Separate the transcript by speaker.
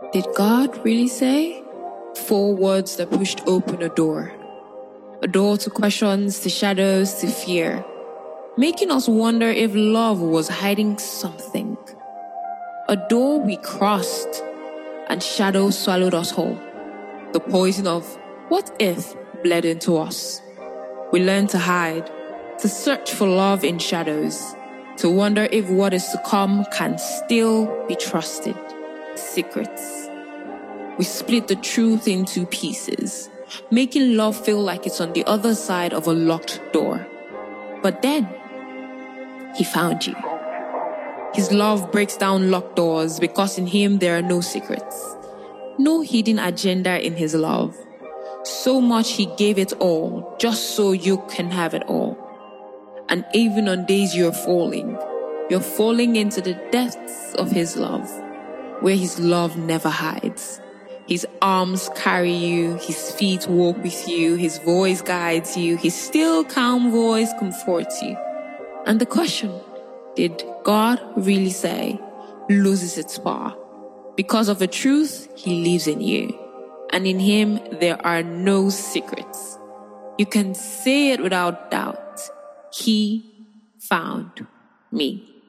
Speaker 1: Did God really say? 4 words that pushed open a door. A door to questions, to shadows, to fear, making us wonder if love was hiding something. A door we crossed, and shadows swallowed us whole. The poison of what if bled into us. We learned to hide, to search for love in shadows, to wonder if what is to come can still be trusted. Secrets. We split the truth into pieces, making love feel like it's on the other side of a locked door. But then, he found you. His love breaks down locked doors because in him there are no secrets, no hidden agenda in his love. So much he gave it all just so you can have it all. And even on days you're falling into the depths of his love, where his love never hides. His arms carry you, his feet walk with you, his voice guides you, his still calm voice comforts you. And the question, did God really say, loses its power? Because of the truth, he lives in you. And in him, there are no secrets. You can say it without doubt. He found me.